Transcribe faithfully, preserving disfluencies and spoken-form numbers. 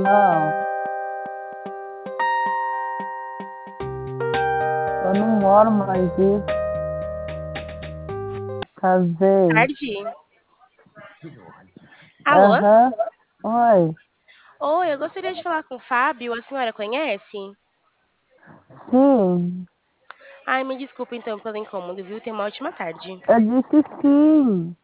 Não, eu não moro mais aqui. Casei. Tarde. Alô? Aham. Oi. Oi, eu gostaria de falar com o Fábio. A senhora conhece? Sim, Ai, me desculpa então pelo incômodo, viu? Tenha uma ótima tarde. eu disse sim.